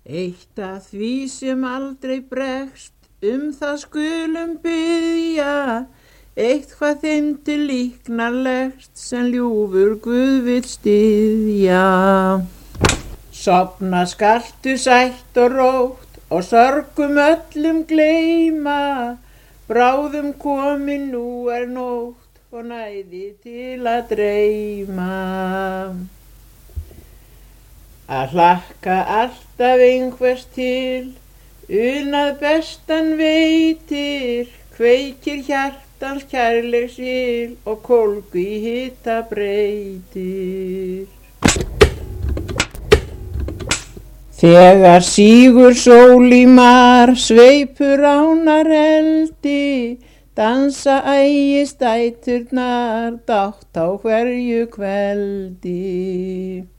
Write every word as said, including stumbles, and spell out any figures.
Eitt af því sem aldrei bregst, um það skulum biðja, eitthvað þeim til líknarlegt sem ljúfur Guð vill styðja. Sofna skaltu sætt og rótt og sorgum öllum gleyma, bráðum komin nú er nótt og næði til að dreyma. Að hlakka alltaf einhvers til, unað bestan veitir, kveikir hjartans kærleiks il og kólgu í hita breytir. Þegar sígur sól í mar, sveipur ánar eldi, dansa ægis dæturnar, dátt á hverju kveldi.